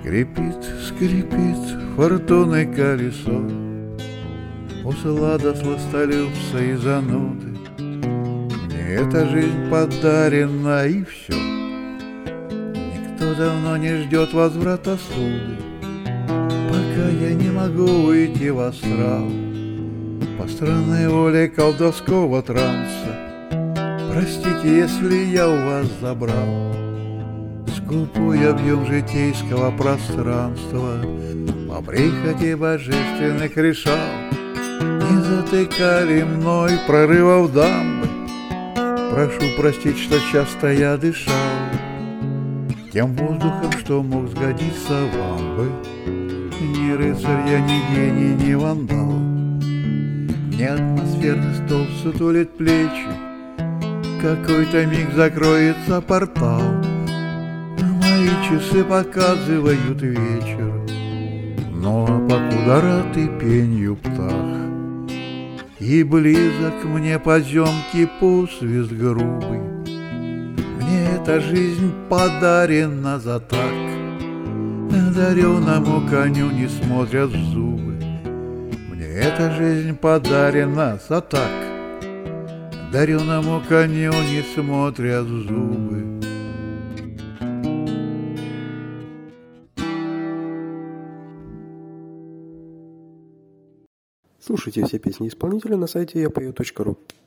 Скрипит, скрипит фортуны колесо, Услада сластолюбца и зануды. Мне эта жизнь подарена, и все. Никто давно не ждет возврата суды, пока я не могу уйти в астрал по странной воле колдовского транса. Простите, если я у вас забрал скупой объем житейского пространства по прихоти божественных решал. Не затыкали мной прорывов дамбы. Прошу простить, что часто я дышал тем воздухом, что мог сгодиться вам бы. Ни рыцарь я, ни гений, ни вандал. Мне атмосферный столб сутулит плечи, какой-то миг закроется портал. Мои часы показывают вечер, но покуда рад и пенью птах, и близок мне поземкий посвист грубый. Мне эта жизнь подарена за так, одаренному коню не смотрят в зубы. Мне эта жизнь подарена за так, одаренному коню не смотрят в зубы. Слушайте все песни исполнителя на сайте yapою.ru.